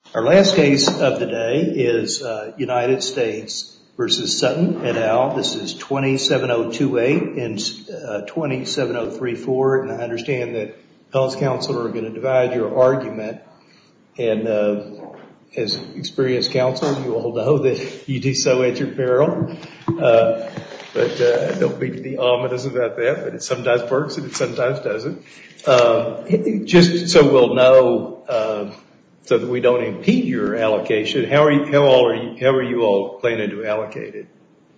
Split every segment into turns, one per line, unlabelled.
Our last case of the day is United States v. Sutton et al. This is 27028 and 27034, and I understand that Appellant's counsel are going to divide your argument, and as experienced counsel, you all know that you do so at your peril, but don't mean to be ominous about that, but it sometimes works and it sometimes doesn't. Just so we'll know, so that we don't impede your allocation, how are you all planning to allocate it?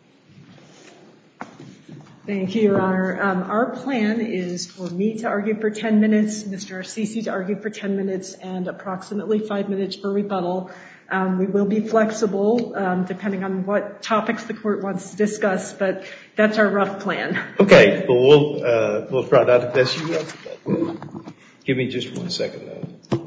Thank you, Your Honor. Our plan is for me to argue for 10 minutes, Mr. Arcisi to argue for 10 minutes, and approximately 5 minutes for rebuttal. We will be flexible depending on what topics the court wants to discuss, but that's our rough plan. Okay,
well, we'll try not to mess you up. Give me just 1 second, though.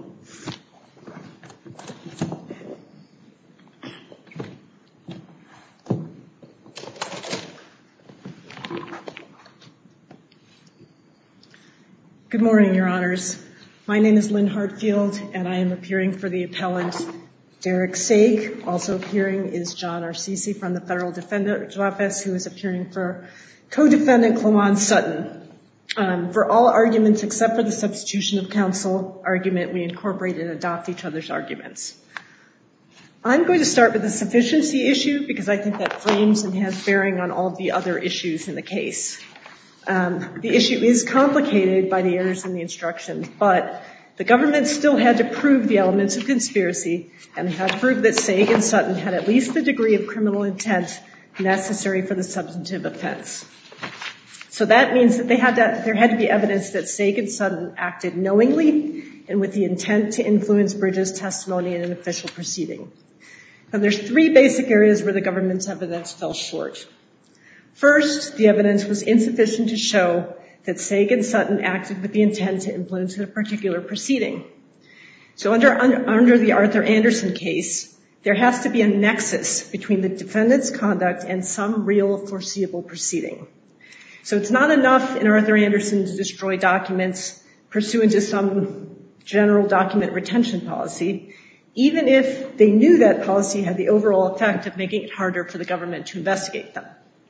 Good morning, Your Honors. My name is Lynn Hartfield, and I am appearing for the appellant Derek Saig. Also appearing is John Arcisi from the Federal Defender's Office, who is appearing for co-defendant Clewan Sutton. For all arguments except for the substitution of counsel argument, we incorporate and adopt each other's arguments. I'm going to start with the sufficiency issue because I think that frames and has bearing on all of the other issues in the case. The issue is complicated by the errors in the instructions, but the government still had to prove the elements of conspiracy and had to prove that Saig and Sutton had at least the degree of criminal intent necessary for the substantive offense. So that means that there had to be evidence that Saig and Sutton acted knowingly and with the intent to influence Bridges' testimony in an official proceeding. Now, there's 3 basic areas where the government's evidence fell short. First, the evidence was insufficient to show that Saig and Sutton acted with the intent to influence a particular proceeding. So under the Arthur Anderson case, there has to be a nexus between the defendant's conduct and some real foreseeable proceeding. So it's not enough in Arthur Anderson to destroy documents pursuant to some general document retention policy, even if they knew that policy had the overall effect of making it harder for the government to investigate them.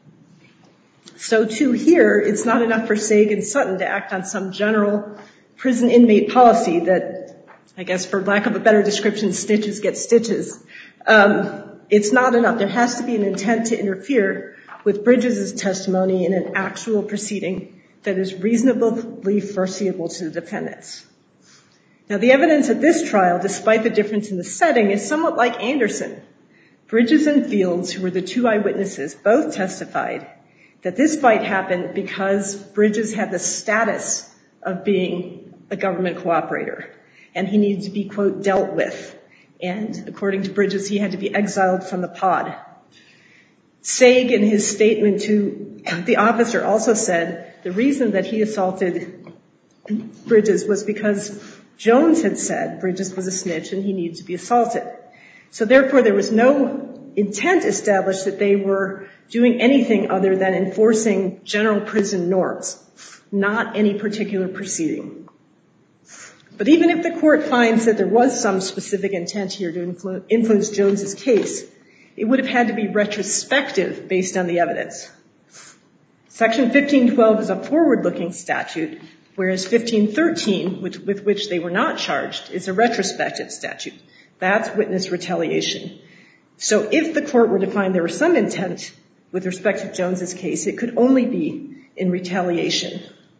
So too here, it's not enough for Saig and Sutton to act on some general prison inmate policy that, I guess for lack of a better description, snitches get stitches. It's not enough. There has to be an intent to interfere with Bridges' testimony in an actual proceeding that is reasonably foreseeable to the defendants. Now, the evidence at this trial, despite the difference in the setting, is somewhat like Anderson. Bridges and Fields, who were the 2 eyewitnesses, both testified that this fight happened because Bridges had the status of being a government cooperator, and he needed to be, quote, dealt with. And according to Bridges, he had to be exiled from the pod. Saig, in his statement to the officer, also said the reason that he assaulted Bridges was because Jones had said Bridges was a snitch and he needed to be assaulted. So therefore, there was no intent established that they were doing anything other than enforcing general prison norms, not any particular proceeding. But even if the court finds that there was some specific intent here to influence Jones's case, it would have had to be retrospective based on the evidence. Section 1512 is a forward-looking statute, whereas 1513, with which they were not charged, is a retrospective statute. That's witness retaliation. So if the court were to find there was some intent with respect to Jones's case, it could only be in retaliation.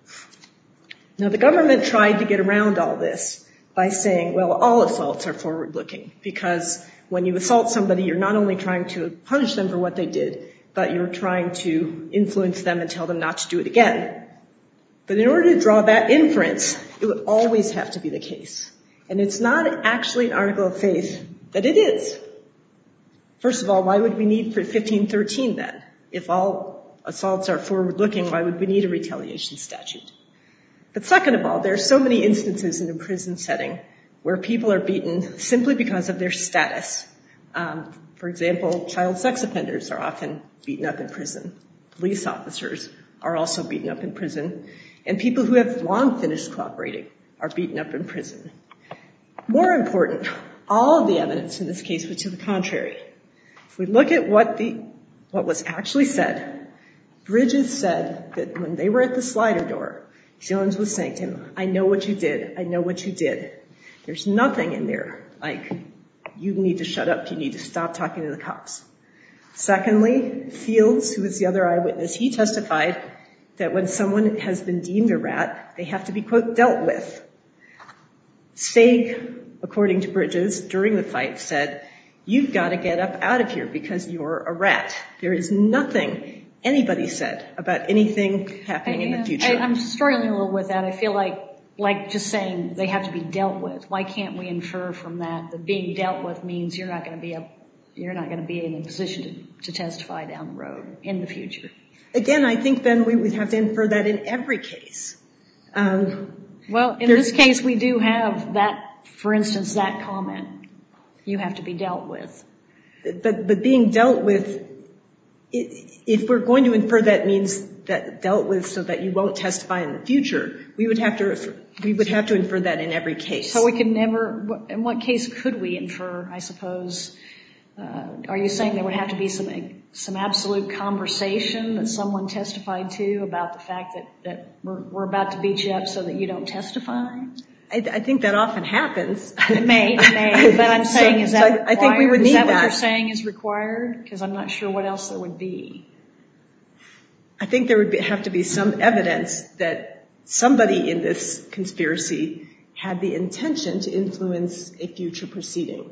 Now, the government tried to get around all this by saying, well, all assaults are forward-looking, because when you assault somebody, you're not only trying to punish them for what they did, but you're trying to influence them and tell them not to do it again. But in order to draw that inference, it would always have to be the case. And it's not actually an article of faith that it is. First of all, why would we need for 1513 then? If all assaults are forward-looking, why would we need a retaliation statute? But second of all, there are so many instances in a prison setting where people are beaten simply because of their status. For example, child sex offenders are often beaten up in prison. Police officers are also beaten up in prison. And people who have long finished cooperating are beaten up in prison. More important, All of the evidence in this case was to the contrary. If we look at what was actually said, Bridges said that when they were at the slider door, Jones was saying to him, I know what you did. I know what you did. There's nothing in there like, you need to shut up. You need to stop talking to the cops. Secondly, Fields, who was the other eyewitness, he testified that when someone has been deemed a rat, they have to be, quote, dealt with. Saig, according to Bridges, during the fight said, you've got to get up out of here because you're a rat. There is nothing anybody said about anything happening in the future.
I'm struggling a little with that. I feel like just saying they have to be dealt with. Why can't we infer from that being dealt with means you're not going to be in a position to testify down the road in the future?
Again, I think then we would have to infer that in every case.
Well, in this case, we do have that, for instance, that comment. You have to be dealt with.
But being dealt with, if we're going to infer that means that dealt with so that you won't testify in the future, we would have to infer that in every case.
So we could never, in what case could we infer, I suppose? Are you saying there would have to be some absolute conversation that someone testified to about the fact that we're about to beat you up so that you don't testify?
I think that often happens.
It may, but I'm saying is that required?
I think we would need that.
Is that what you're saying is required? Because I'm not sure what else there would be.
I think there would have to be some evidence that somebody in this conspiracy had the intention to influence a future proceeding.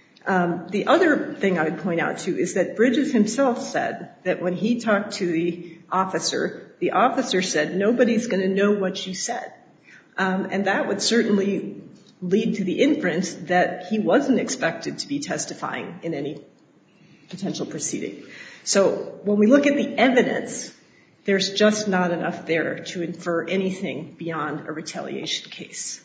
The other thing I would point out, too, is that Bridges himself said that when he talked to the officer said, nobody's going to know what you said. And that would certainly lead to the inference that he wasn't expected to be testifying in any potential proceeding. So when we look at the evidence, there's just not enough there to infer anything beyond a retaliation case.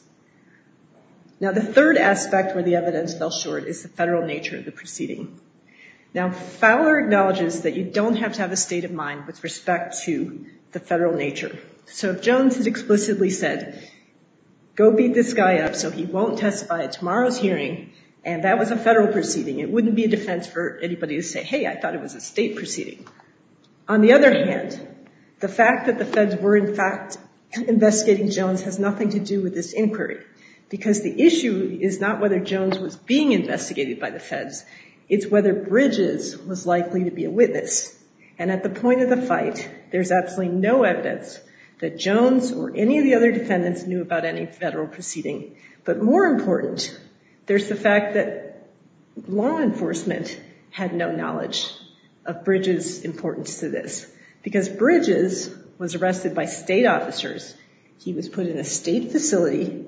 Now, the third aspect where the evidence fell short is the federal nature of the proceeding. Now, Fowler acknowledges that you don't have to have a state of mind with respect to the federal nature. So if Jones had explicitly said, go beat this guy up so he won't testify at tomorrow's hearing, and that was a federal proceeding, it wouldn't be a defense for anybody to say, hey, I thought it was a state proceeding. On the other hand, the fact that the feds were in fact investigating Jones has nothing to do with this inquiry, because the issue is not whether Jones was being investigated by the feds, it's whether Bridges was likely to be a witness. And at the point of the fight, there's absolutely no evidence that Jones or any of the other defendants knew about any federal proceeding. But more important, there's the fact that law enforcement had no knowledge of Bridges' importance to this, because Bridges was arrested by state officers. He was put in a state facility.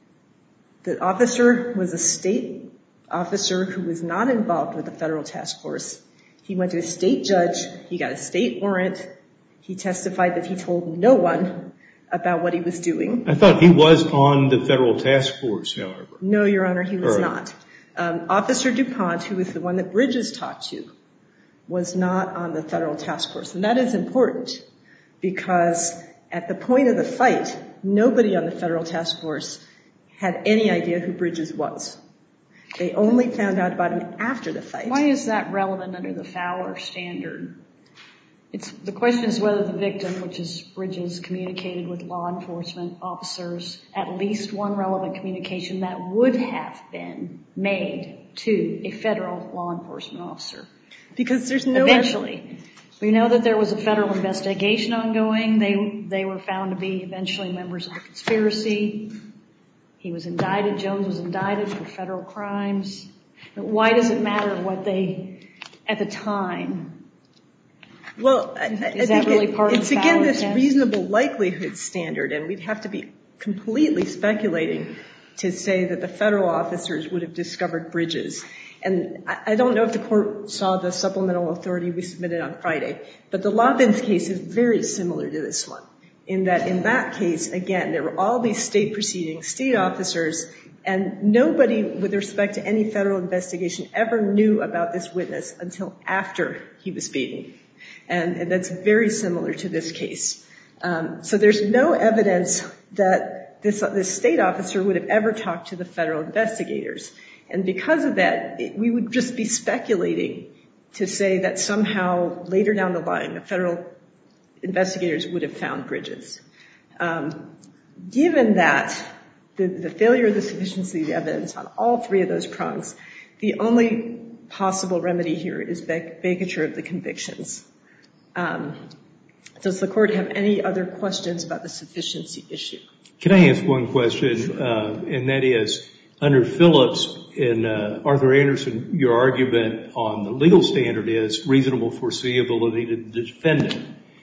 The officer was a state officer who was not involved with the federal task force. He went to a state judge. He got a state warrant. He testified that he told no one about what he was doing.
I thought he was on the federal task force, however.
No, Your Honor, he was not. Officer DuPont, who was the one that Bridges talked to, was not on the federal task force. And that is important because at the point of the fight, nobody on the federal task force had any idea who Bridges was. They only found out about him after the fight.
Why is that relevant under the Fowler standard? The question is whether the victim, which is Bridges, communicated with law enforcement officers, at least one relevant communication that would have been made to a federal law enforcement officer.
Because there's no...
Eventually. We know that there was a federal investigation ongoing. They were found to be eventually members of the conspiracy. He was indicted. Jones was indicted for federal crimes. But why does it matter what they, at the time...
Well, I think it's again this reasonable likelihood standard, and we'd have to be completely speculating to say that the federal officers would have discovered Bridges. And I don't know if the court saw the supplemental authority we submitted on Friday, but the Lobbins case is very similar to this one, in that case, again, there were all these state proceedings, state officers, and nobody with respect to any federal investigation ever knew about this witness until after he was beaten. And that's very similar to this case. So there's no evidence that this state officer would have ever talked to the federal investigators. And because of that, we would just be speculating to say that somehow later down the line, the federal investigators would have found Bridges. Given that, the failure of the sufficiency of the evidence on all three of those prongs, the only possible remedy here is vacature of the convictions. Does the court have any other questions about the sufficiency issue?
Can I ask one question? Sure. And that is, under Phillips and Arthur Anderson, your argument on the legal standard is reasonable foreseeability to the defendant.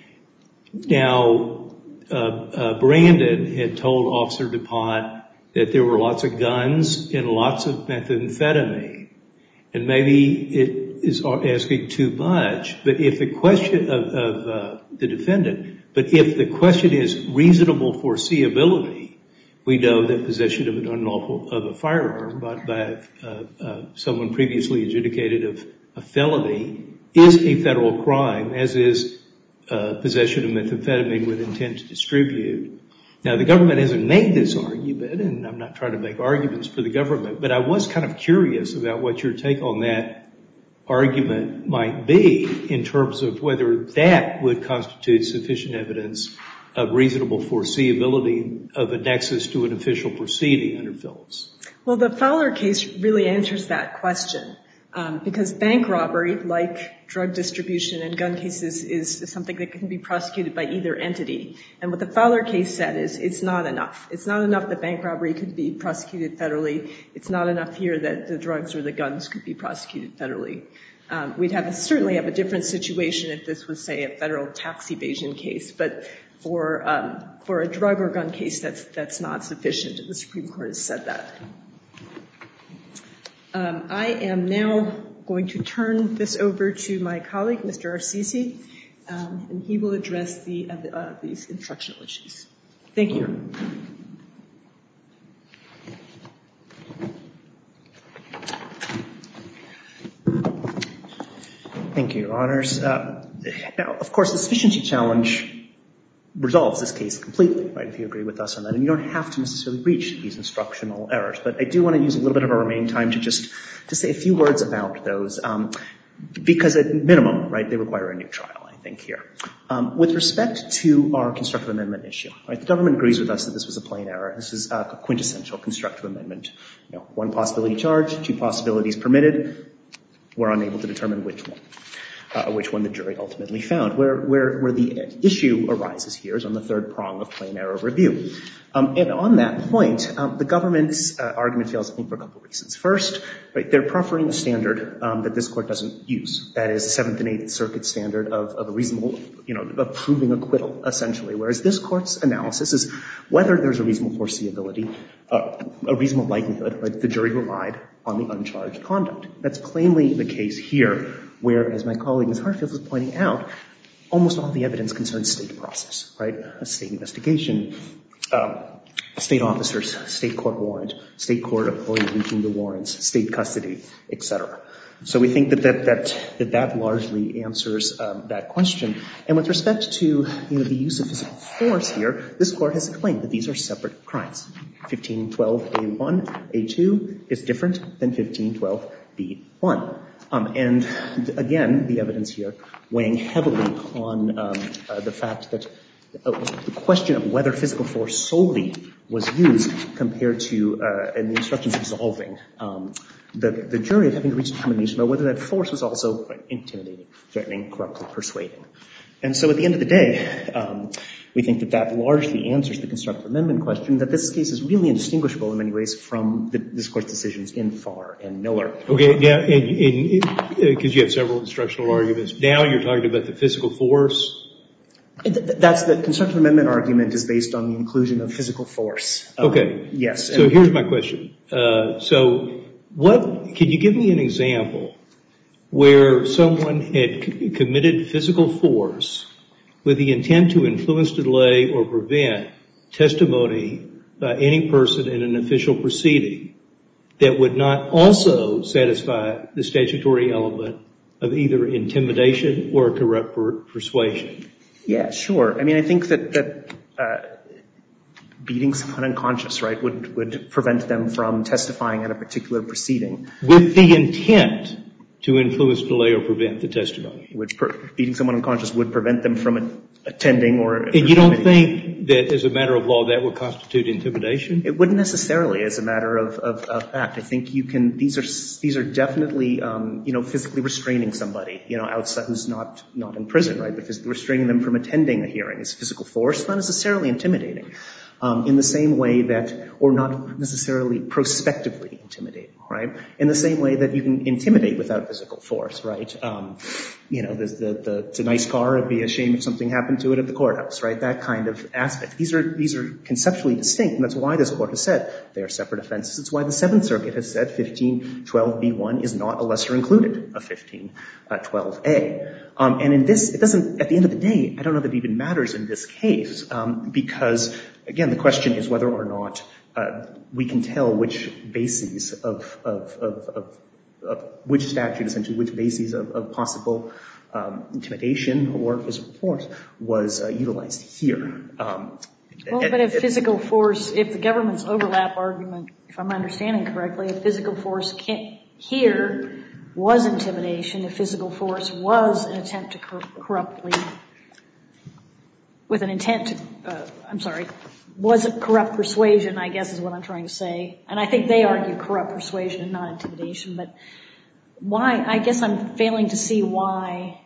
Now, Brandon had told Officer DuPont that there were lots of guns and lots of methamphetamine. And maybe it is asking too much, but if the question of the defendant, but if the question is reasonable foreseeability, we know that possession of an unlawful of a firearm by someone previously adjudicated of a felony is a federal crime, as is possession of methamphetamine with intent to distribute. Now, the government hasn't made this argument, and I'm not trying to make arguments for the government, but I was kind of curious about what your take on that argument might be in terms of whether that would constitute sufficient evidence of reasonable foreseeability of a nexus to an official proceeding under Phillips.
Well, the Fowler case really answers that question. Because bank robbery, like drug distribution and gun cases, is something that can be prosecuted by either entity. And what the Fowler case said is it's not enough. It's not enough that bank robbery could be prosecuted federally. It's not enough here that the drugs or the guns could be prosecuted federally. We'd certainly have a different situation if this was, say, a federal tax evasion case. But for a drug or gun case, that's not sufficient. The Supreme Court has said that. I am now going to turn this over to my colleague, Mr. Arsisi, and he will address these instructional issues. Thank you.
Thank you, Your Honors. Now, of course, the sufficiency challenge resolves this case completely, right, if you agree with us on that. And you don't have to necessarily reach these instructional errors. But I do want to use a little bit of our remaining time to say a few words about those, because at minimum, right, they require a new trial, I think, here. With respect to our constructive amendment issue, right, the government agrees with us that this was a plain error. This is a quintessential constructive amendment. You know, one possibility charged, two possibilities permitted. We're unable to determine which one the jury ultimately found. Where the issue arises here is on the third prong of plain error review. And on that point, the government's argument fails, I think, for a couple of reasons. First, right, they're proffering a standard that this court doesn't use. That is the Seventh and Eighth Circuit standard of a reasonable, of proving acquittal, essentially. Whereas this court's analysis is whether there's a reasonable foreseeability, a reasonable likelihood, right, the jury relied on the uncharged conduct. That's plainly the case here, where, as my colleague Ms. Hartfield was pointing out, almost all the evidence concerns state process, right? A state investigation, state officers, state court warrant, state court employees reaching the warrants, state custody, et cetera. So we think that largely answers that question. And with respect to the use of physical force here, this court has explained that these are separate crimes. 1512A1, A2 is different than 1512B1. And again, the evidence here weighing heavily on the fact that the question of whether physical force solely was used compared to and the instructions absolving the jury of having to reach a determination about whether that force was also intimidating, threatening, corruptly persuading. And so at the end of the day, we think that largely answers the constructive amendment question, that this case is really indistinguishable in many ways from this court's decisions in Farr and Miller.
Okay, now, because you have several instructional arguments, now you're talking about the physical force?
That's the constructive amendment argument is based on the inclusion of physical force.
Okay.
Yes.
So here's my question. Can you give me an example where someone had committed physical force with the intent to influence, delay, or prevent testimony by any person in an official proceeding that would not also satisfy the statutory element of either intimidation or corrupt persuasion?
Yeah, sure. I mean, I think that beating someone unconscious, right, would prevent them from testifying at a particular proceeding.
With the intent to influence, delay, or prevent the testimony.
Beating someone unconscious would prevent them from attending or...
And you don't think that as a matter of law that would constitute intimidation?
It wouldn't necessarily as a matter of fact. I think you can, these are definitely, physically restraining somebody, outside who's not in prison, right? But physically restraining them from attending a hearing is physical force, not necessarily intimidating. In the same way that, or not necessarily prospectively intimidating, right? In the same way that you can intimidate without physical force, right? It's a nice car, it'd be a shame if something happened to it at the courthouse, right? That kind of aspect. These are conceptually distinct, and that's why this court has said they are separate offenses. It's why the Seventh Circuit has said 1512b1 is not a lesser included of 1512a. And in this, it doesn't, at the end of the day, I don't know that it even matters in this case, because, again, the question is whether or not we can tell which bases of which statute, essentially, which bases of possible intimidation or physical force was utilized here.
But if physical force, if the government's overlap argument, if I'm understanding correctly, if physical force here was intimidation, if physical force was an attempt to corruptly, with an intent to, was it corrupt persuasion, I guess is what I'm trying to say. And I think they argue corrupt persuasion and not intimidation. But why, I guess I'm failing to see why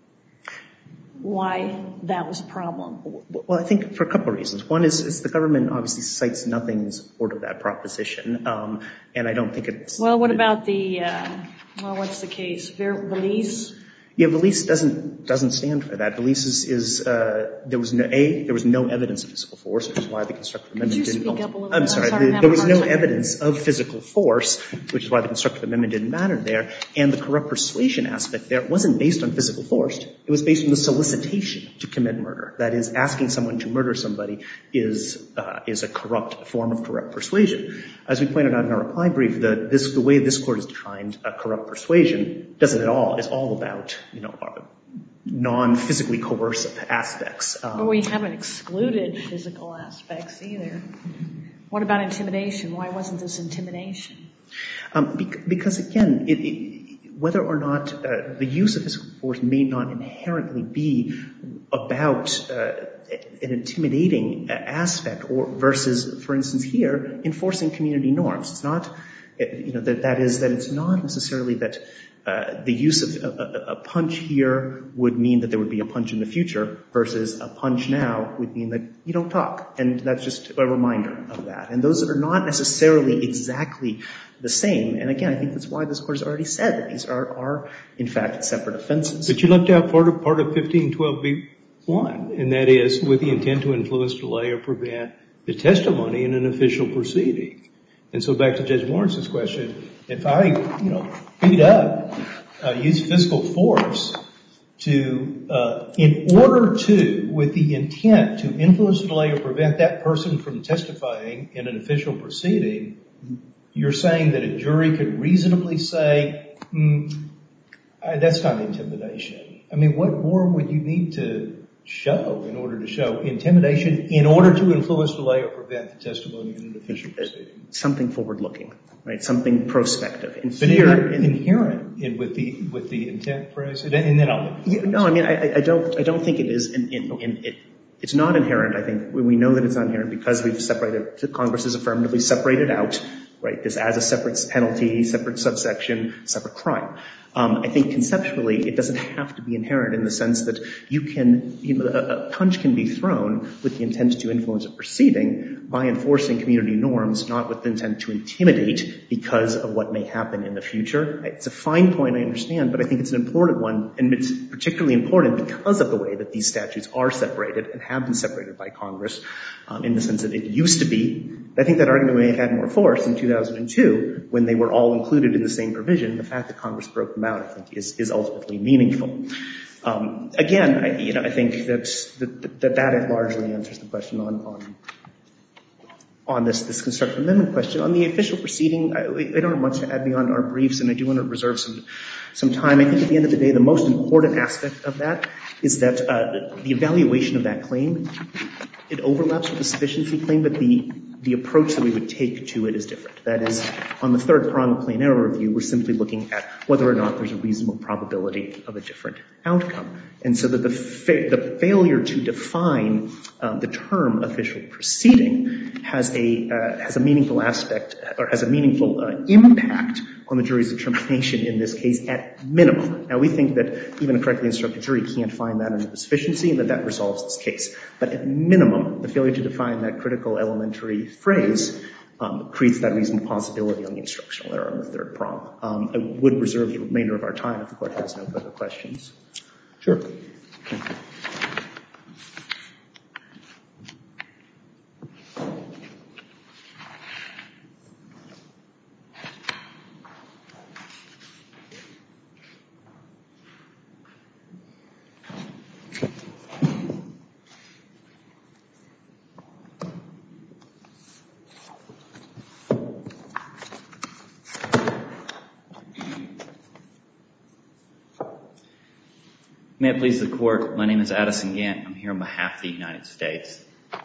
that was a problem.
Well, I think for a couple of reasons. One is the government obviously cites nothing in support of that proposition. And I don't think it's...
Well, what about the, what's the case? Valise?
Yeah, Valise doesn't stand for that. Valise is there was no evidence of physical force, which is why the constructive amendment didn't...
Could you speak up a little bit?
I'm sorry. There was no evidence of physical force, which is why the constructive amendment didn't matter there. And the corrupt persuasion aspect there wasn't based on physical force. It was based on the solicitation to commit murder. That is, asking someone to murder somebody is a corrupt form of corrupt persuasion. As we pointed out in our reply brief, the way this court has defined corrupt persuasion doesn't at all. It's all about non-physically coercive aspects.
But we haven't excluded physical aspects either. What about intimidation? Why wasn't this intimidation?
Because again, whether or not the use of physical force may not inherently be about an intimidating aspect, or versus, for instance, here, enforcing community norms. It's not, that it's not necessarily that the use of a punch here would mean that there would be a punch in the future, versus a punch now would mean that you don't talk. And that's just a reminder of that. And those are not necessarily exactly the same. And again, I think that's why this court has already said that these are in fact, separate offenses.
But you left out part of 1512b1, and that is with the intent to influence, delay, or prevent the testimony in an official proceeding. And so back to Judge Lawrence's question, if I, beat up, use physical force to, in order to, with the intent to influence, delay, or prevent that person from testifying in an official proceeding, you're saying that a jury could reasonably say, that's not intimidation. I mean, what more would you need to show in order to show intimidation in order to influence, delay, or prevent the testimony in an official proceeding?
Something forward-looking, right? Something prospective.
But inherent with the intent phrase, and then I'll...
No, I mean, I don't think it is. It's not inherent. I think we know that it's not inherent because we've separated. Congress has affirmatively separated out, right? This as a separate penalty, separate subsection, separate crime. I think conceptually it doesn't have to be inherent in the sense that you can, a punch can be thrown with the intent to influence a proceeding by enforcing community norms, not with the intent to intimidate because of what may happen in the future. It's a fine point, I understand, but I think it's an important one, and it's particularly important because of the way that these statutes are separated and have been separated by Congress in the sense that it used to be. I think that argument may have had more force in 2002 when they were all included in the same provision. The fact that Congress broke them out, I think, is ultimately meaningful. Again, I think that largely answers the question on this constructive amendment question. On the official proceeding, I don't have much to add beyond our briefs, and I do want to reserve some time. I think at the end of the day, the most important aspect of that is that the evaluation of that claim, it overlaps with the sufficiency claim, but the approach that we would take to it is different. That is, on the third prong of plain error review, we're simply looking at whether or not there's a reasonable probability of a different outcome. And so that the failure to define the term official proceeding has a meaningful aspect, or has a meaningful impact on the jury's determination in this case at minimum. Now, we think that even a correctly instructed jury can't find that under the sufficiency and that resolves this case. But at minimum, the failure to define that critical elementary phrase creates that reasonable possibility on the instructional error on the third prong. I would reserve the remainder of our time if the court has no further questions.
Sure.
Thank you.
May it please the court, my name is Addison Gant. I'm here on behalf of the United States.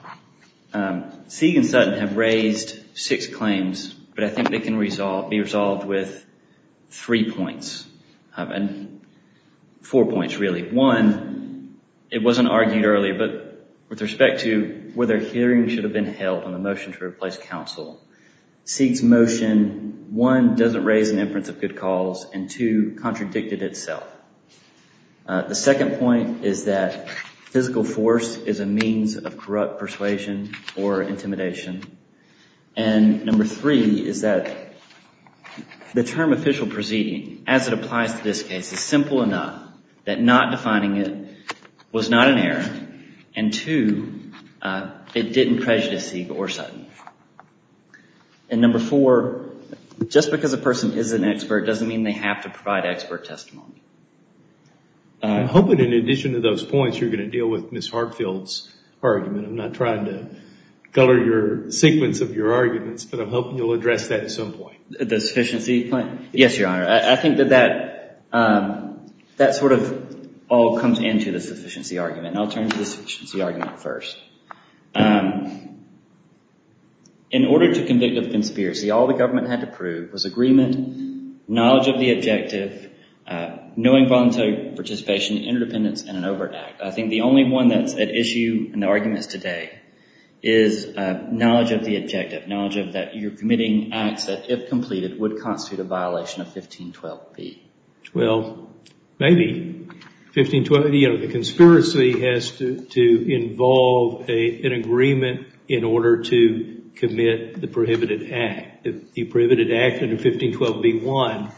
Sieg and Sutton have raised 6 claims, but I think they can be resolved with 3 points, and 4 points really. One, it wasn't argued earlier, but with respect to whether a hearing should have been held on the motion to replace counsel, Sieg's motion, 1, doesn't raise an inference of good cause, and 2, contradicted itself. The second point is that physical force is a means of corrupt persuasion or intimidation. And number 3 is that the term official proceeding, as it applies to this case, is simple enough that not defining it was not an error, and 2, it didn't prejudice Sieg or Sutton. And number 4, just because a person is an expert doesn't mean they have to provide expert testimony.
I'm hoping in addition to those points you're going to deal with Ms. Hartfield's argument. I'm not trying to color your sequence of your arguments, but I'm hoping you'll address that at some point.
The sufficiency point? Yes, Your Honor. I think that sort of all comes into the sufficiency argument. And I'll turn to the sufficiency argument first. In order to convict of conspiracy, all the government had to prove was agreement, knowledge of the objective, knowing voluntary participation, interdependence, and an overt act. I think the only one that's at issue in the arguments today is knowledge of the objective, knowledge of that you're committing acts that, if completed, would constitute a violation of 1512b.
Well, maybe. 1512, the conspiracy has to involve an agreement in order to commit the prohibited act. The prohibited act under 1512b1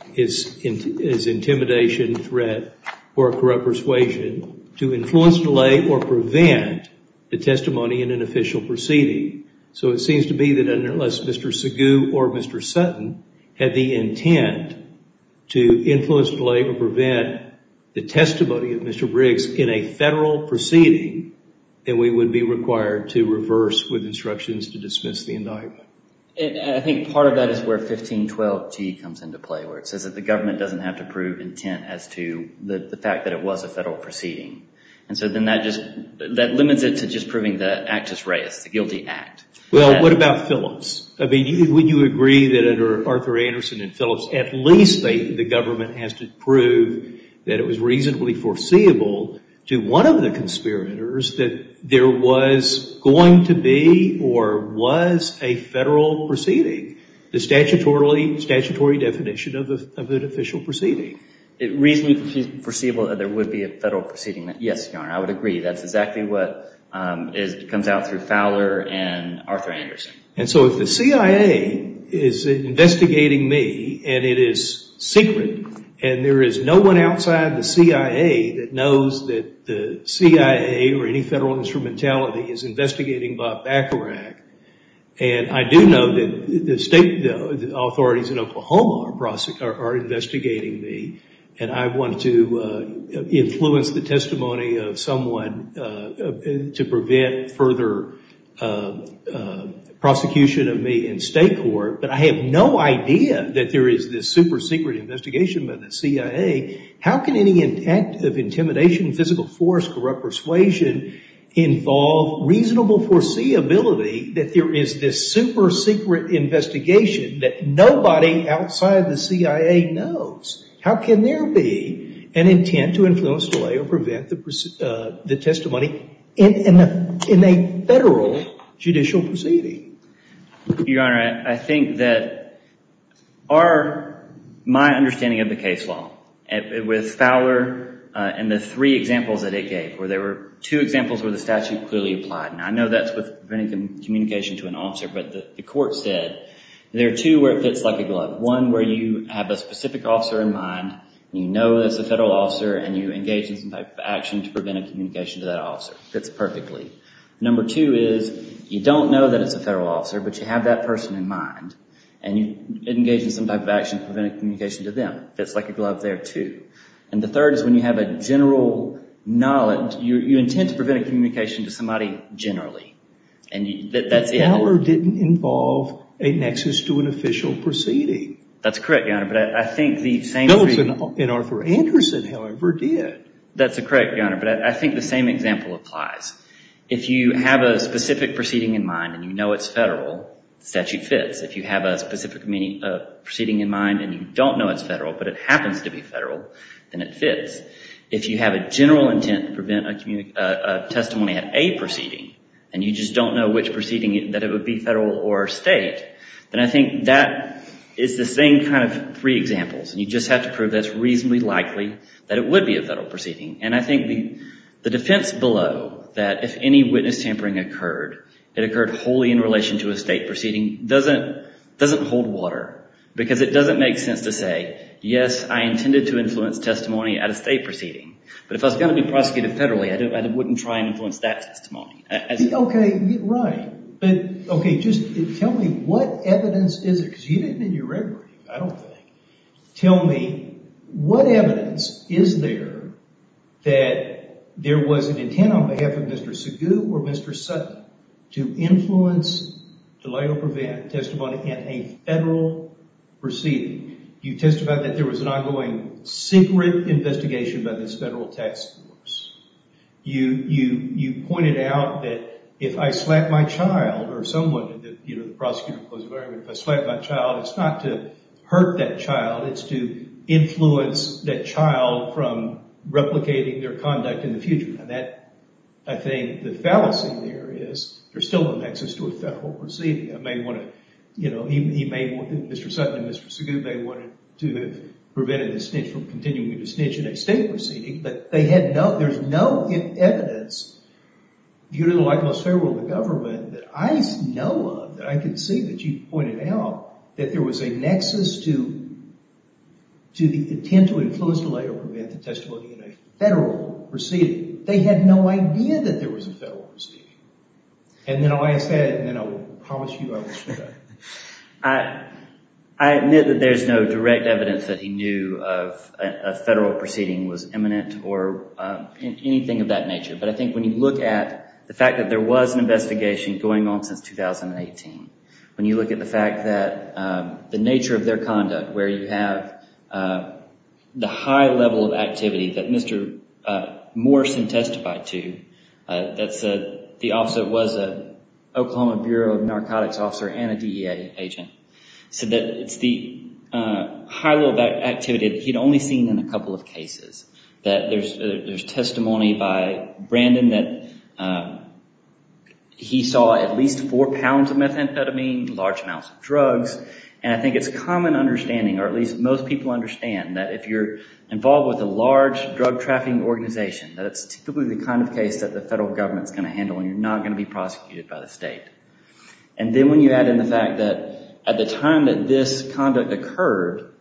is intimidation, threat, or corrupt persuasion to influence, delay, or prevent the testimony in an official proceeding. So it seems to be that unless Mr. Segu or Mr. Sutton had the intent to influence, delay, or prevent the testimony of Mr. Briggs in a federal proceeding, then we would be required to reverse with instructions to dismiss the indictment.
I think part of that is where 1512g comes into play, where it says that the government doesn't have to prove intent as to the fact that it was a federal proceeding. And so then that limits it to just proving the actus reus, the guilty act.
Well, what about Phillips? I mean, would you agree that under Arthur Anderson and Phillips, at least the government has to prove that it was reasonably foreseeable to one of the conspirators that there was going to be or was a federal proceeding, the statutory definition of an official proceeding?
It reasonably foreseeable that there would be a federal proceeding. Yes, Your Honor, I would agree. That's exactly what comes out through Fowler and Arthur Anderson.
And so if the CIA is investigating me and it is secret and there is no one outside the CIA that knows that the CIA or any federal instrumentality is investigating Bob Bacharach, and I do know that the authorities in Oklahoma are investigating me, and I want to influence the testimony of someone to prevent further prosecution of me in state court, but I have no idea that there is this super secret investigation by the CIA. How can any act of intimidation, physical force, corrupt persuasion involve reasonable foreseeability that there is this super secret investigation that nobody outside the CIA knows? How can there be an intent to influence, delay, or prevent the testimony in a federal judicial proceeding?
Your Honor, I think that my understanding of the case law, with Fowler and the 3 examples that it gave, where there were 2 examples where the statute clearly applied, and I know that's with preventing communication to an officer, but the court said there are 2 where it fits like a glove. One where you have a specific officer in mind, and you know that's a federal officer, and you engage in some type of action to prevent a communication to that officer. Fits perfectly. Number 2 is you don't know that it's a federal officer, but you have that person in mind, and you engage in some type of action to prevent a communication to them. Fits like a glove there too. And the 3rd is when you have a general knowledge, you intend to prevent a communication to somebody generally, and that's it.
Fowler didn't involve a nexus to an official proceeding.
That's correct, Your Honor, but I think the same...
Phillips and Arthur Anderson, however, did.
That's correct, Your Honor, but I think the same example applies. If you have a specific proceeding in mind and you know it's federal, the statute fits. If you have a specific proceeding in mind and you don't know it's federal, but it happens to be federal, then it fits. If you have a general intent to prevent a testimony at a proceeding, and you just don't know which proceeding, that it would be federal or state, then I think that is the same kind of 3 examples. And you just have to prove that's reasonably likely that it would be a federal proceeding. And I think the defense below, that if any witness tampering occurred, it occurred wholly in relation to a state proceeding, doesn't hold water. Because it doesn't make sense to say, yes, I intended to influence testimony at a state proceeding, but if I was going to be prosecuted federally, I wouldn't try and influence that testimony.
Okay, right. But, okay, just tell me, what evidence is it? Because you didn't in your red brief, I don't think. Tell me, what evidence is there that there was an intent on behalf of Mr. Segoo or Mr. Sutton to influence, delay, or prevent testimony in a federal proceeding? You testified that there was an ongoing secret investigation by this federal task force. You pointed out that if I slap my child or someone, the prosecutor closed the argument, if I slap my child, it's not to hurt that child, it's to influence that child from replicating their conduct in the future. And that, I think, the fallacy there is there's still no nexus to a federal proceeding. I may want to, Mr. Sutton and Mr. Segoo may want to have prevented the snitch from continuing to snitch in a state proceeding, but there's no evidence, viewed in the light most favorable to the government, that I know of, that I can see that you pointed out, that there was a nexus to the intent to influence, delay, or prevent the testimony in a federal proceeding. They had no idea that there was a federal proceeding. And then I'll ask that, and then I will promise you I will shut up.
I admit that there's no direct evidence that he knew of a federal proceeding was imminent or anything of that nature. But I think when you look at the fact that there was an investigation going on since 2018, when you look at the fact that the nature of their conduct, where you have the high level of activity that Mr. Morrison testified to, the officer was an Oklahoma Bureau of Narcotics officer and a DEA agent, said that it's the high level of activity that he'd only seen in a couple of cases. That there's testimony by Brandon that he saw at least 4 pounds of methamphetamine, large amounts of drugs. And I think it's common understanding, or at least most people understand, that if you're involved with a large drug trafficking organization, that it's typically the kind of case that the federal government's going to handle and you're not going to be prosecuted by the state. And then when you add in the fact that at the time that this conduct occurred,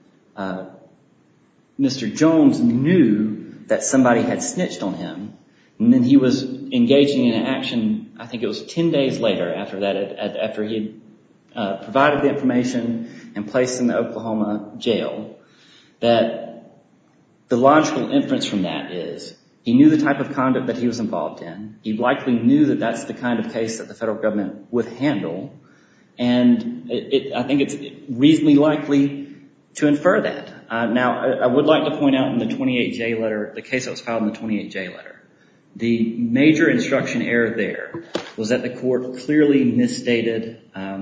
Mr. Jones knew that somebody had snitched on him, and then he was engaging in an action, I think it was 10 days later after that, after he had provided the information and placed in the Oklahoma jail, that the logical inference from that is he knew the type of conduct that he was involved in. He likely knew that that's the kind of case that the federal government would handle. And I think it's reasonably likely to infer that. Now, I would like to point out in the 28J letter, the case that was filed in the 28J letter, the major instruction error there was that the court clearly misstated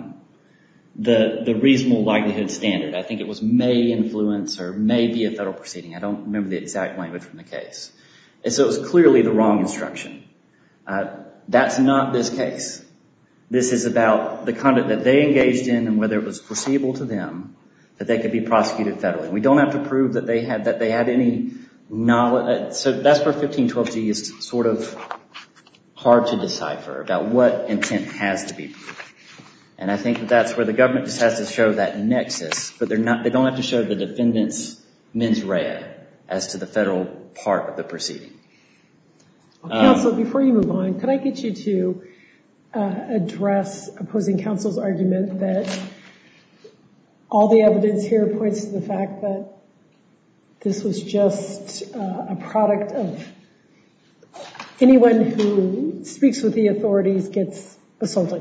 the reasonable likelihood standard. I think it was may influence or may be a federal proceeding. I don't remember the exact language from the case. And so it was clearly the wrong instruction. That's not this case. This is about the conduct that they engaged in and whether it was foreseeable to them that they could be prosecuted federally. We don't have to prove that they had any knowledge. So that's where 1512G is sort of hard to decipher about what intent has to be proved. And I think that's where the government just has to show that nexus, but they don't have to show the defendant's mens rea as to the federal part of the proceeding.
Counsel, before you move on, could I get you to address opposing counsel's argument that all the evidence here points to the fact that this was just a product of anyone who speaks with the authorities gets assaulted?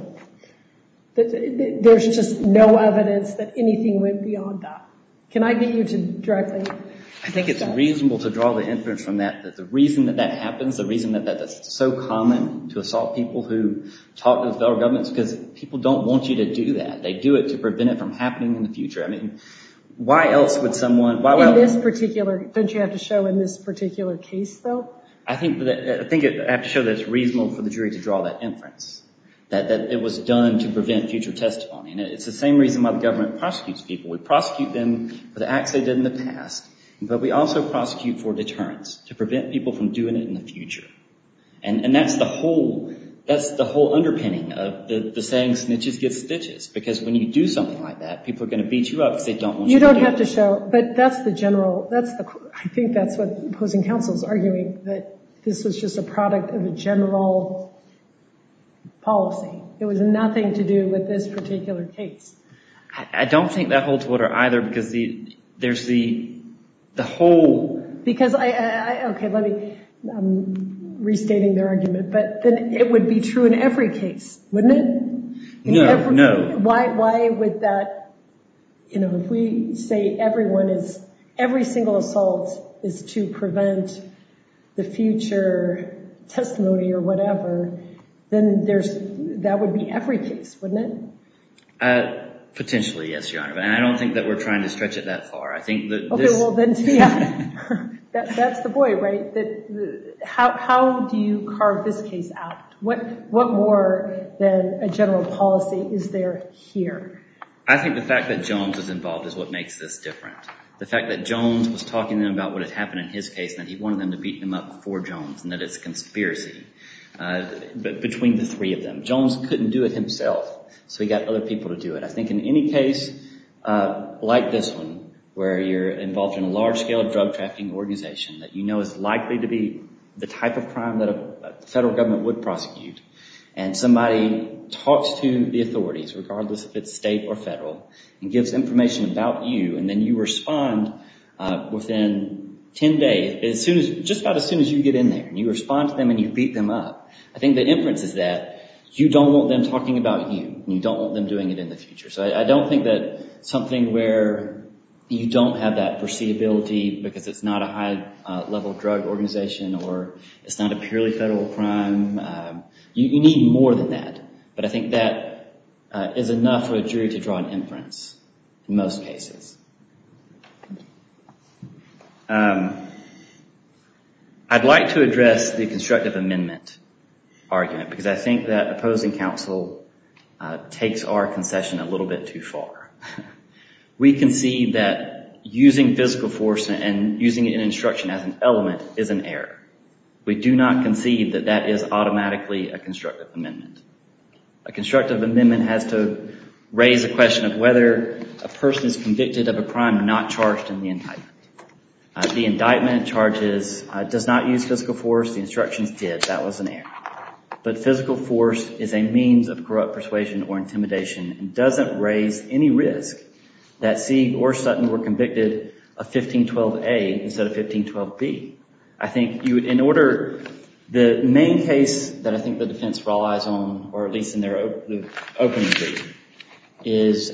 There's just no evidence that anything went beyond that. Can I get you to directly?
I think it's reasonable to draw the inference from that the reason that happens, the reason that that's so common to assault people who talk to the federal government is because people don't want you to do that. They do it to prevent it from happening in the future. I mean, why else would someone...
In this particular... Don't you have to show in this particular case, though?
I think I have to show that it's reasonable for the jury to draw that inference, that it was done to prevent future testimony. And it's the same reason why the government prosecutes people. We prosecute them for the acts they did in the past, but we also prosecute for deterrence, to prevent people from doing it in the future. And that's the whole underpinning of the saying snitches get stitches, because when you do something like that, people are going to beat you up because they don't want you to do it.
You don't have to show, but that's the general, I think that's what opposing counsel is arguing, that this was just a product of a general policy. It was nothing to do with this particular case.
I don't think that holds water either, because there's the whole...
Because okay, let me, I'm restating their argument, but then it would be true in every case, wouldn't it?
No.
Why would that, if we say every single assault is to prevent the future testimony or whatever, then that would be every case, wouldn't it?
Potentially, yes, Your Honor. And I don't think that we're trying to stretch it that far. I think that
Okay, well then, yeah, that's the point, right? How do you carve this case out? What more than a general policy is there here?
I think the fact that Jones is involved is what makes this different. The fact that Jones was talking to them about what had happened in his case, and that he wanted them to beat them up before Jones, and that it's a conspiracy between the three of them. Jones couldn't do it himself, so he got other people to do it. I think in any case like this one, where you're involved in a large-scale drug trafficking organization that you know is likely to be the type of crime that a federal government would prosecute, and somebody talks to the authorities, regardless if it's state or federal, and gives information about you, and then you respond within 10 days, just about as soon as you get in there, and you respond to them and you beat them up. I think the inference is that you don't want them talking about you, and you don't want them doing it in the future. So I don't think that something where you don't have that foreseeability because it's not a high-level drug organization or it's not a purely federal crime, you need more than that. But I think that is enough for a jury to draw an inference in most cases. I'd like to address the constructive amendment argument, because I think that opposing counsel takes our concession a little bit too far. We concede that using physical force and using it in instruction as an element is an error. We do not concede that that is automatically a constructive amendment. A constructive amendment has to raise a question of whether a person is convicted of a crime not charged in the indictment. The indictment charges does not use physical force. The instructions did. That was an error. But physical force is a means of corrupt persuasion or intimidation and doesn't raise any risk that Sieg or Sutton were convicted of 1512A instead of 1512B. I think the main case that I think the defense relies on, or at least in their opening brief, is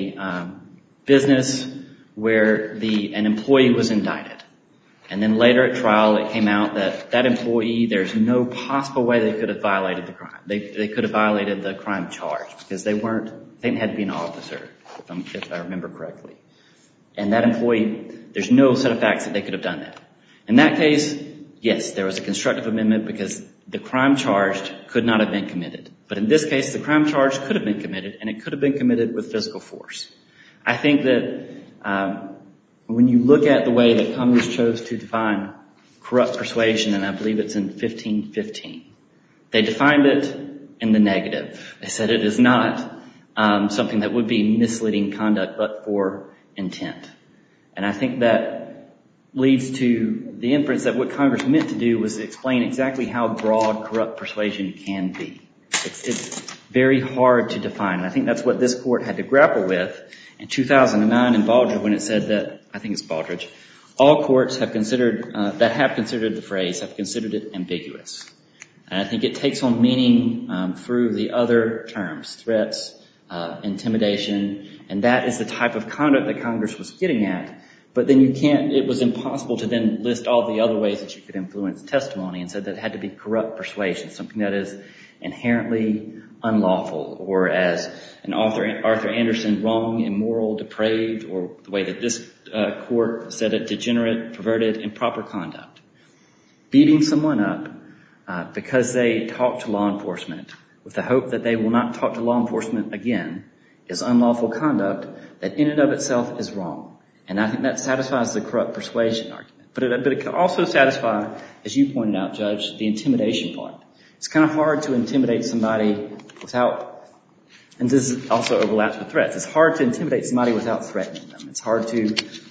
a business where an employee was indicted. And then later at trial, it came out that that employee, there's no possible way they could have violated the crime. They could have violated the crime charge because they had to be an officer, if I remember correctly. And that employee, there's no set of facts that they could have done that. In that case, yes, there was a constructive amendment because the crime charged could not have been committed. But in this case, the crime charge could have been committed, and it could have been committed with physical force. I think that when you look at the way that Congress chose to define corrupt persuasion, and I believe it's in 1515, they defined it in the negative. They said it is not something that would be misleading conduct but for intent. And I think that leads to the inference that what Congress meant to do was explain exactly how broad corrupt persuasion can be. It's very hard to define. And I think that's what this court had to grapple with in 2009 in Baldridge when it said that, I think it's Baldridge, all courts that have considered the phrase have considered it ambiguous. And I think it takes on meaning through the other terms, threats, intimidation, and that is the type of conduct that Congress was getting at. But then it was impossible to then list all the other ways that you could influence testimony and said that it had to be corrupt persuasion, something that is inherently unlawful, or as an Arthur Anderson, wrong, immoral, depraved, or the way that this court said it, degenerate, perverted, improper conduct. Beating someone up because they talk to law enforcement with the hope that they will not talk to law enforcement again is unlawful conduct that in and of itself is wrong. And I think that satisfies the corrupt persuasion argument. But it can also satisfy, as you pointed out, Judge, the intimidation part. It's kind of hard to intimidate somebody without, and this also overlaps with threats, it's hard to intimidate somebody without threatening them. It's hard to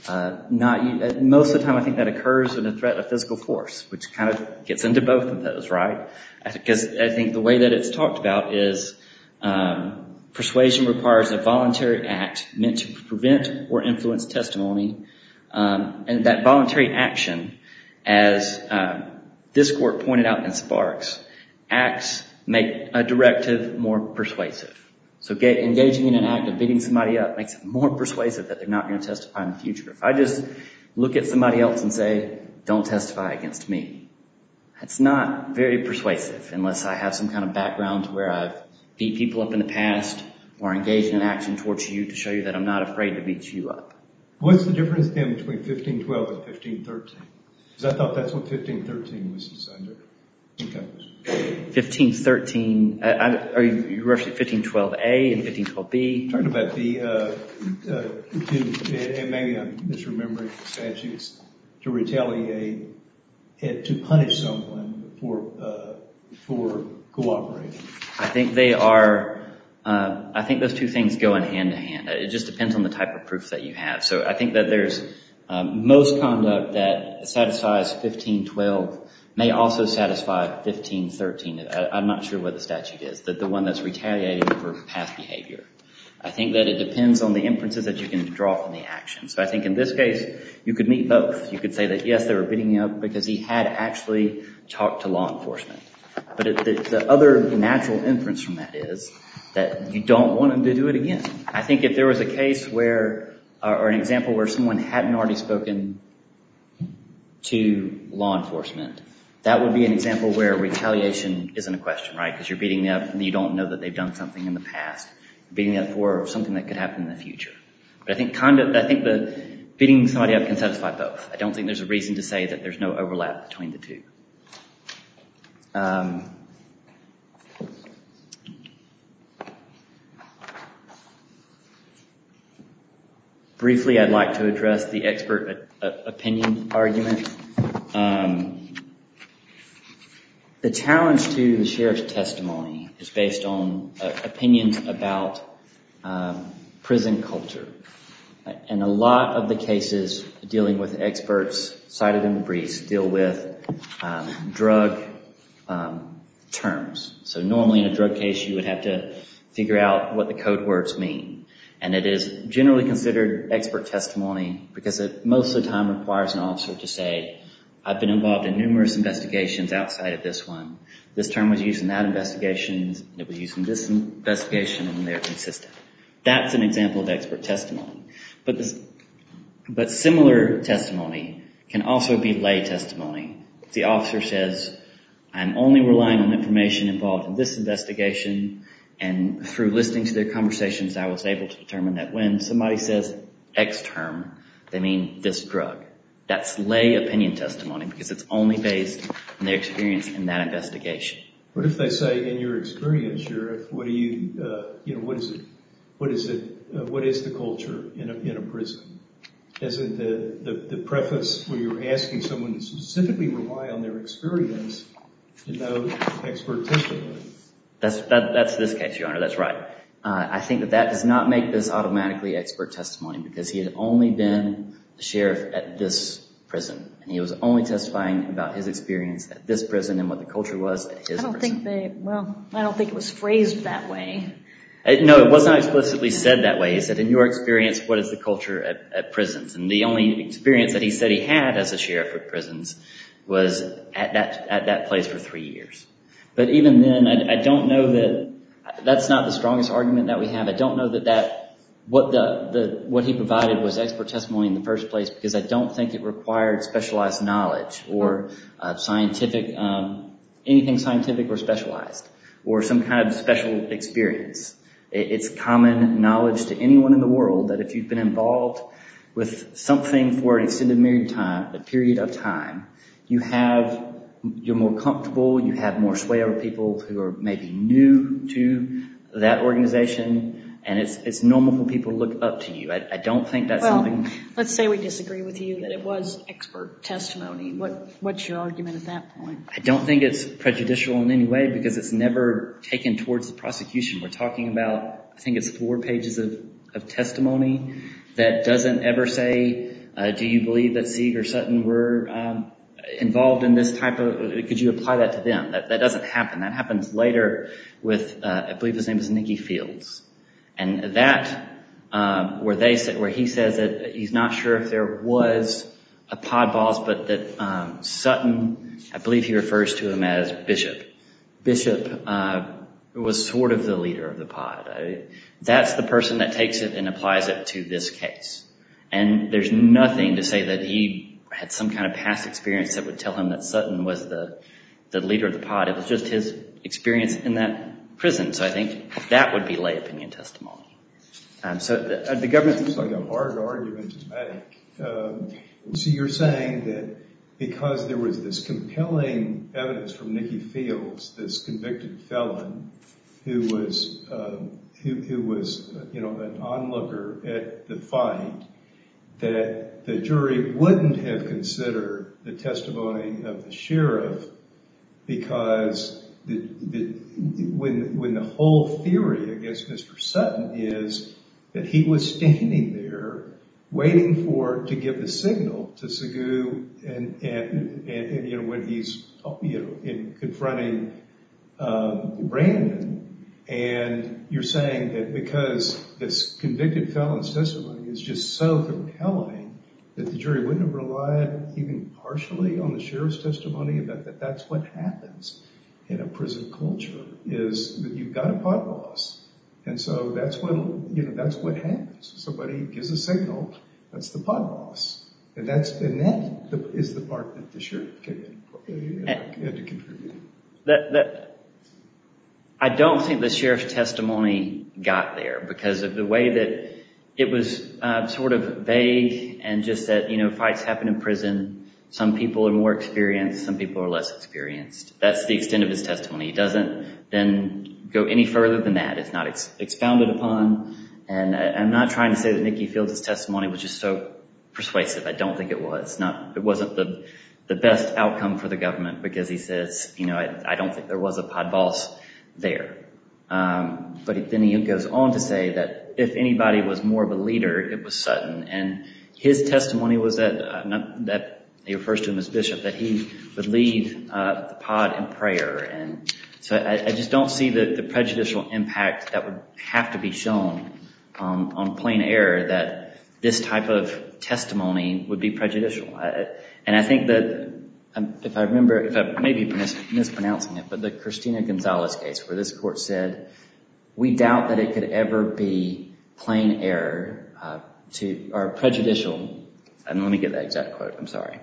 most of the time I think that occurs in a threat of physical force, which kind of gets into both of those, right? Because I think the way that it's talked about is persuasion requires a voluntary act meant to prevent or influence testimony. And that voluntary action, as this court pointed out in Sparks, acts make a directive more persuasive. So engaging in an act of beating somebody up makes it more persuasive that they're not going to testify in the future. If I just look at somebody else and say, don't testify against me, that's not very persuasive unless I have some kind of background where I've beat people up in the past or engaged in an action towards you to show you that I'm not afraid to beat you up.
What's the difference then between 1512 and 1513? Because I thought that's what 1513 was designed to encompass.
1513, are you referring to 1512A and 1512B?
Talking about and maybe I'm misremembering the statutes, to retaliate and to punish someone for cooperating.
I think they are, I think those two things go in hand to hand. It just depends on the type of proof that you have. So I think that there's most conduct that satisfies 1512 may also satisfy 1513. I'm not sure what the statute is, the one that's retaliating for past behavior. I think that it depends on the inferences that you can draw from the action. So I think in this case, you could meet both. You could say that, yes, they were beating him up because he had actually talked to law enforcement. But the other natural inference from that is that you don't want him to do it again. I think if there was a case where, or an example where someone hadn't already spoken to law enforcement, that would be an example where retaliation isn't a question, right? Because you're beating them up and you don't know that they've done something in the past. You're beating them up for something that could happen in the future. But I think the beating somebody up can satisfy both. I don't think there's a reason to say that there's no overlap between the two. Briefly, I'd like to address the expert opinion argument. The challenge to the sheriff's testimony is based on opinions about prison culture. And a lot of the cases dealing with experts cited in the briefs deal with drug terms. So normally in a drug case, you would have to figure out what the code words mean. And it is generally considered expert testimony because it most of the time requires an officer to say, I've been involved in numerous investigations outside of this one. This term was used in that investigation, it was used in this investigation, and they're consistent. That's an example of expert testimony. But similar testimony can also be lay testimony. If the officer says, I'm only relying on information involved in this investigation, and through listening to their conversations, I was able to determine that when somebody says X term, they mean this drug. That's lay opinion testimony because it's only based on their experience in that investigation.
What if they say, in your experience, Sheriff, what is the culture in a prison? Isn't the preface where you're asking someone to specifically rely on their experience to know expert testimony?
That's this case, Your Honor. That's right. I think that does not make this automatically expert testimony because he had only been the sheriff at this prison, and he was only testifying about his experience at this prison and what the culture was at his prison.
I don't think it was phrased that way.
No, it was not explicitly said that way. He said, in your experience, what is the culture at prisons? And the only experience that he said he had as a sheriff of prisons was at that place for 3 years. But even then, I don't know that's not the strongest argument that we have. I don't know that what he provided was expert testimony in the first place because I don't think it required specialized knowledge or anything scientific or specialized or some kind of special experience. It's common knowledge to anyone in the world that if you've been involved with something for an extended period of time, you're more comfortable, you have more sway over people who are maybe new to that organization, and it's normal for people to look up to you. I don't think that's something...
Let's say we disagree with you that it was expert testimony. What's your argument at that point?
I don't think it's prejudicial in any way because it's never taken towards the prosecution. We're talking about, I think it's 4 pages of testimony that doesn't ever say, do you believe that Sieg or Sutton were involved in this type of... Could you apply that to them? That doesn't happen. That happens later with, I believe his name is Nicky Fields. And that, where he says that he's not sure if there was a pod boss, but that Sutton, I believe he refers to him as Bishop. Bishop was sort of the leader of the pod. That's the person that takes it and applies it to this case. And there's nothing to say that he had some kind of past experience that would tell him that Sutton was the leader of the pod. It was just his experience in that prison. So I think that would be lay opinion testimony. So the government...
It's like a hard argument to make. So you're saying that because there was this compelling evidence from Nicky Fields, this convicted felon who was an onlooker at the fight, that the jury wouldn't have considered the testimony of the sheriff because when the whole theory against Mr. Sutton is that he was standing there waiting to give the signal to Segu and when he's confronting Brandon, and you're saying that because this convicted felon's testimony is just so compelling that the jury wouldn't have relied even partially on the sheriff's testimony about that's what happens in a prison culture, is that you've got a pod boss, and so that's what happens. Somebody gives a signal, that's the pod boss, and that is the part that the sheriff had to contribute.
I don't think the sheriff's testimony got there because of the way that it was sort of vague and just that, fights happen in prison. Some people are more experienced, some people are less experienced. That's the extent of his testimony. He doesn't then go any further than that. It's not expounded upon. And I'm not trying to say that Nicky Fields' testimony was just so persuasive. I don't think it was. It wasn't the best outcome for the government because he says, I don't think there was a pod boss there. But then he goes on to say that if anybody was more of a leader, it was Sutton. And his testimony was that he refers to him as Bishop, that he would lead the pod in prayer. And so I just don't see the prejudicial impact that would have to be shown on plain error that this type of testimony would be prejudicial. And I think that if I may be mispronouncing it, but the Christina Gonzalez case where this court said, we doubt that it could ever be plain error or prejudicial. And let me get that exact quote. I'm sorry.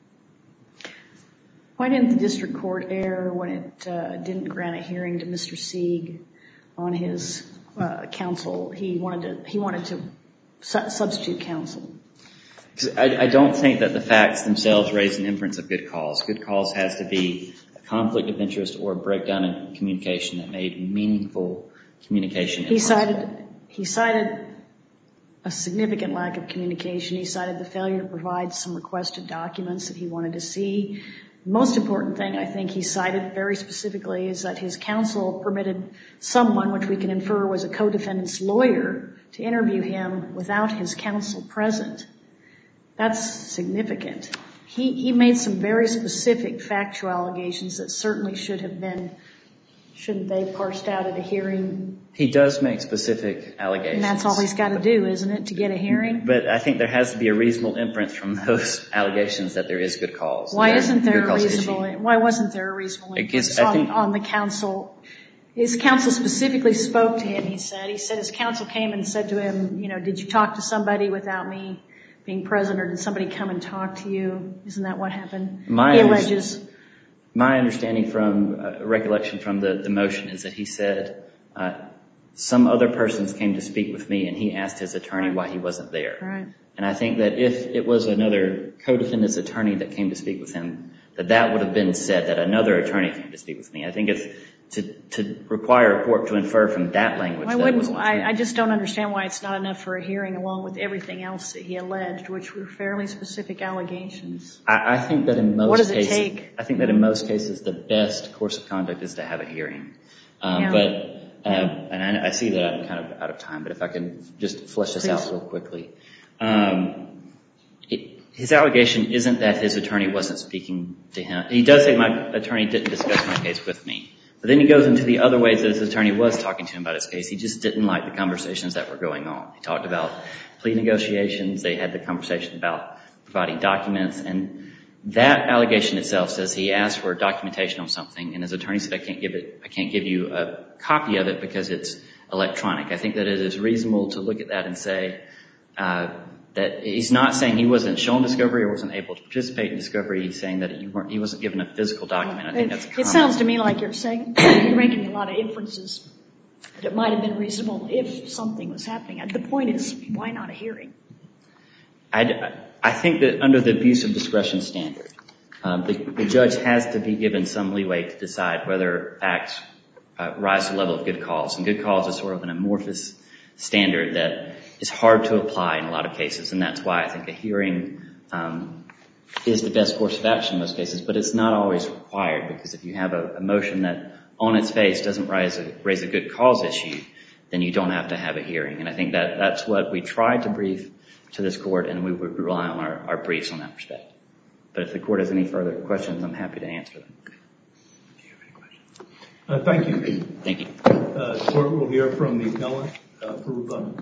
Why didn't the district court err when it didn't grant a hearing to Mr. Sieg on his counsel? He wanted to substitute counsel.
I don't think that the facts themselves raise an inference of good cause. Good cause has to be a conflict of interest or a breakdown in communication that made meaningful communication impossible.
He cited a significant lack of communication. He cited the failure to provide some requested documents that he wanted to see. The most important thing I think he cited very specifically is that his counsel permitted someone, which we can infer was a co-defendant's lawyer, to interview him without his counsel present. That's significant. He made some very specific factual allegations that certainly shouldn't they parsed out at a hearing?
He does make specific allegations.
And that's all he's got to do, isn't it, to get a hearing?
But I think there has to be a reasonable inference from those allegations that there is good cause.
Why wasn't there a reasonable inference on the counsel? His counsel specifically spoke to him, he said. He said his counsel came and said to him, did you talk to somebody without me being present, or did somebody come and talk to you? Isn't that what happened? He alleges.
My understanding from recollection from the motion is that he said some other persons came to speak with me, and he asked his attorney why he wasn't there.
Right.
And I think that if it was another co-defendant's attorney that came to speak with him, that would have been said, that another attorney came to speak with me. I think it's to require a court to infer from that language.
I just don't understand why it's not enough for a hearing along with everything else that he alleged, which were fairly specific allegations.
I think that in most
what does
cases,
it take?
I think that in most cases the best course of conduct is to have a hearing. And I see that I'm kind of out of time, but if I can just flesh this out real quickly. His allegation isn't that his attorney wasn't speaking to him. He does say my attorney didn't discuss my case with me. But then he goes into the other ways that his attorney was talking to him about his case. He just didn't like the conversations that were going on. He talked about plea negotiations. They had the conversation about providing documents. And that allegation itself says he asked for documentation on something, and his attorney said, I can't give you a copy of it because it's electronic. I think that it is reasonable to look at that and say that he's not saying he wasn't shown discovery or wasn't able to participate in discovery. He's saying that he wasn't given a physical document. I think that's common.
It sounds to me like you're saying you're making a lot of inferences that it might have been reasonable if something was happening. The point is, why not a hearing?
I think that under the abuse of discretion standard, the judge has to be given some leeway to decide whether facts rise to the level of good cause. And good cause is sort of an amorphous standard that is hard to apply in a lot of cases. And that's why I think a hearing is the best course of action in most cases. But it's not always required, because if you have a motion that on its face doesn't raise a good cause issue, then you don't have to have a hearing. And I think that's what we tried to brief to this court, and we would rely on our briefs on that respect. But if the court has any further questions, I'm happy to answer them.
Do you have any questions? Thank you.
Thank you.
The court will hear from the appellant for rebuttal.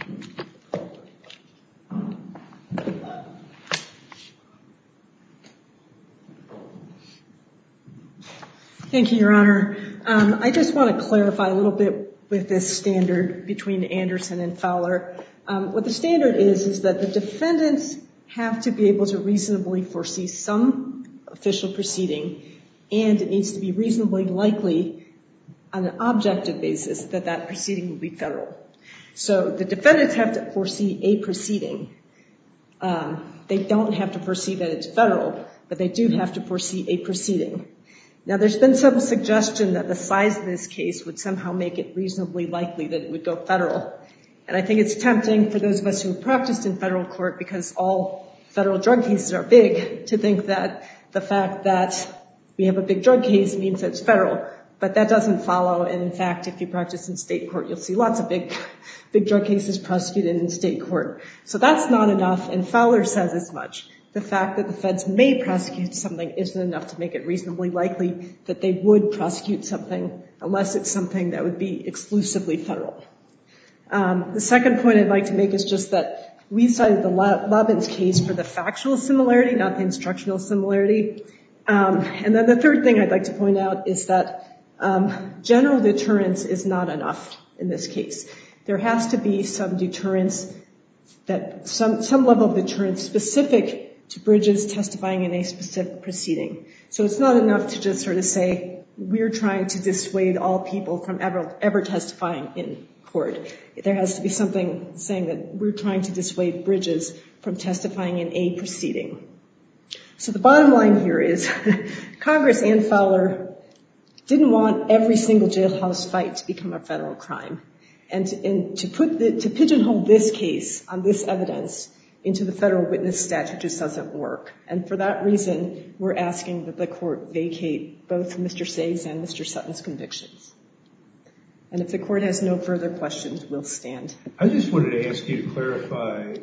Thank you, Your Honor. I just want to clarify a little bit with this standard between Anderson and Fowler. What the standard is that the defendants have to be able to reasonably foresee some official proceeding, and it needs to be reasonably likely on an objective basis that that proceeding will be federal. So the defendants have to foresee a proceeding. They don't have to foresee that it's federal, but they do have to foresee a proceeding. Now, there's been some suggestion that the size of this case would somehow make it reasonably likely that it would go federal. And I think it's tempting for those of us who have practiced in federal court, because all federal drug cases are big, to think that the fact that we have a big drug case means that it's federal. But that doesn't follow. And in fact, if you practice in state court, you'll see lots of big drug cases prosecuted in state court. So that's not enough. And Fowler says as much. The fact that the feds may prosecute something isn't enough to make it reasonably likely that they would prosecute something unless it's something that would be exclusively federal. The second point I'd like to make is just that we cited the Lobbins case for the factual similarity, not the instructional similarity. And then the third thing I'd like to point out is that general deterrence is not enough in this case. There has to be some deterrence, some level of deterrence specific to Bridges testifying in a specific proceeding. So it's not enough to just sort of say, we're trying to dissuade all people from ever testifying in court. There has to be something saying that we're trying to dissuade Bridges from testifying in a proceeding. So the bottom line here is Congress and Fowler didn't want every single jailhouse fight to become a federal crime. And to pigeonhole this case on this evidence into the federal witness statute just doesn't work. And for that reason, we're asking that the court vacate both Mr. Saig's and Mr. Sutton's convictions. And if the court has no further questions, we'll stand.
I just wanted to ask you to clarify.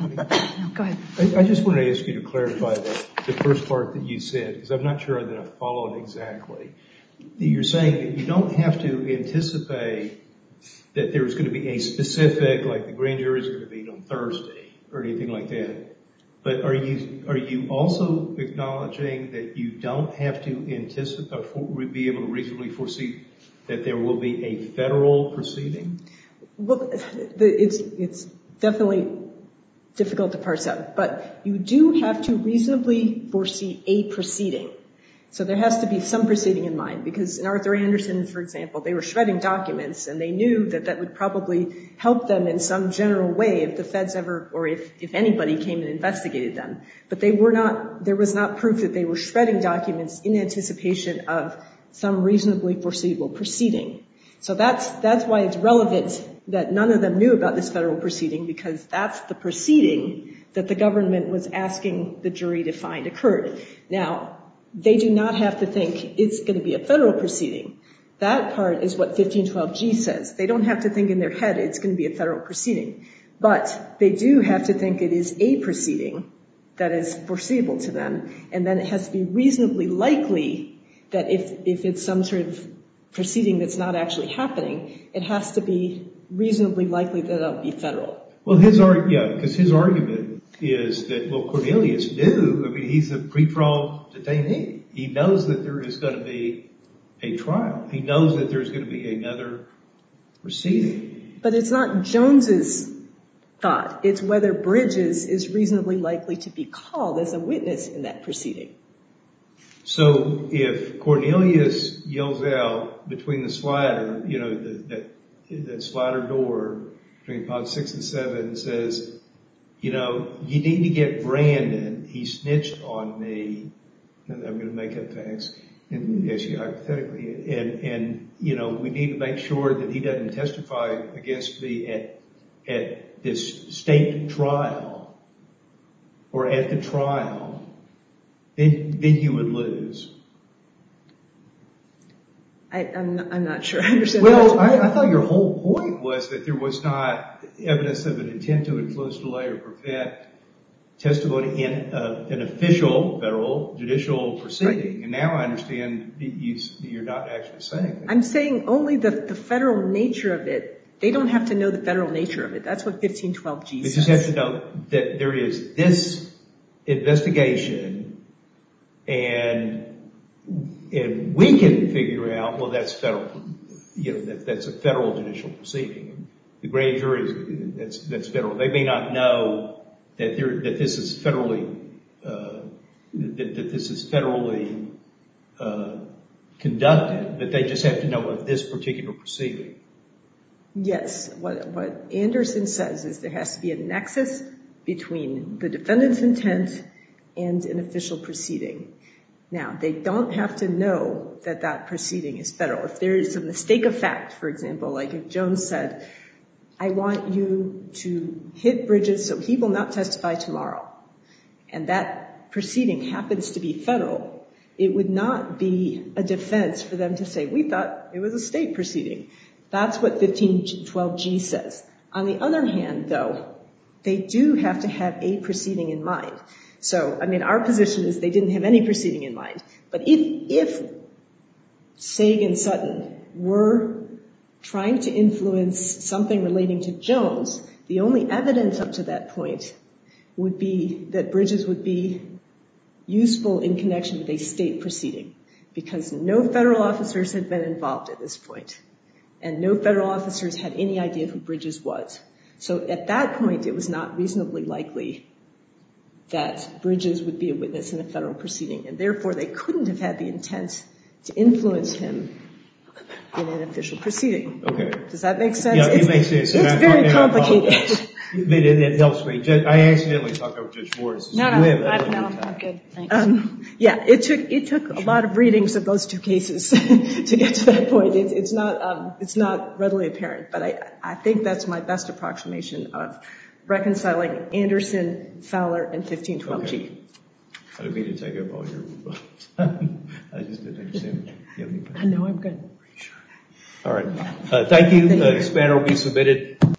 Go ahead.
I just wanted to ask you to clarify the first part that you said, because I'm not sure that I followed exactly. You're saying that you don't have to anticipate that there's going to be a specific, like the grand jury is going to be on Thursday or anything like that. But are you also acknowledging that you don't have to anticipate or be able to reasonably foresee that there will be a federal proceeding?
Well, it's definitely difficult to parse out, but you do have to reasonably foresee a proceeding. So there has to be some proceeding in mind, because in Arthur Anderson, for example, they were shredding documents, and they knew that that would probably help them in some general way if the feds ever, or if anybody came and investigated them. But there was not proof that they were shredding documents in anticipation of some reasonably foreseeable proceeding. So that's why it's relevant that none of them knew about this federal proceeding, because that's the proceeding that the government was asking the jury to find occurred. Now, they do not have to think it's going to be a federal proceeding. That part is what 1512G says. They don't have to think in their head it's going to be a federal proceeding. But they do have to think it is a proceeding that is foreseeable to them, and then it has to be reasonably likely that if it's some sort of proceeding that's not actually happening, it has to be reasonably likely that it'll be federal.
Well, because his argument is that, well, Cornelius knew, I mean, he's a pretrial detainee. He knows that there is going to be a trial. He knows that there's going to be another proceeding.
But it's not Jones's thought. It's whether Bridges is reasonably likely to be called as a witness in that proceeding.
So if Cornelius yells out between the slider, you know, that slider door between pod 6 and 7 says, you know, you need to get Brandon. He snitched on me. I'm going to make up facts and ask you hypothetically. And, you know, we need to make sure that he doesn't testify against me at this state trial or at the trial. Then you would lose.
I'm not sure I understand.
Well, I thought your whole point was that there was not evidence of an intent to influence, delay, or prevent testimony in an official federal judicial proceeding. Right. And now I understand you're not actually saying that.
I'm saying only the federal nature of it. They don't have to know the federal nature of it. That's what 1512G says.
They just have to know that there is this investigation, and we can figure out, well, that's federal, you know, that's a federal judicial proceeding. The grand jury, that's federal. They may not know that this is federally conducted, but they just have to know of this particular proceeding.
Yes. What Anderson says is there has to be a nexus between the defendant's intent and an official proceeding. Now, they don't have to know that that proceeding is federal. If there is a mistake of fact, for example, like if Jones said, I want you to hit Bridges so he will not testify tomorrow, and that proceeding happens to be federal, it would not be a defense for them to say, we thought it was a state proceeding. That's what 1512G says. On the other hand, though, they do have to have a proceeding in mind. So, I mean, our position is they didn't have any proceeding in mind. But if Saig and Sutton were trying to influence something relating to Jones, the only evidence up to that point would be that Bridges would be useful in connection with a state proceeding, because no federal officers had been involved at this point. and no federal officers had any idea who Bridges was. So at that point, it was not reasonably likely that Bridges would be a witness in a federal proceeding, and therefore they couldn't have had the intent to influence him in an official proceeding.
Okay.
Does that make sense?
Yeah, it makes sense.
It's very complicated.
It helps me. I accidentally talked over Judge Morris.
No, I'm good. Thanks.
Yeah, it took a lot of readings of those two cases to get to that point. It's not readily apparent, but I think that's my best approximation of reconciling Anderson, Fowler, and 1512G.
Okay. I didn't mean to take up all your time. I just didn't understand.
I know, I'm good.
All right. Thank you. This matter will be submitted.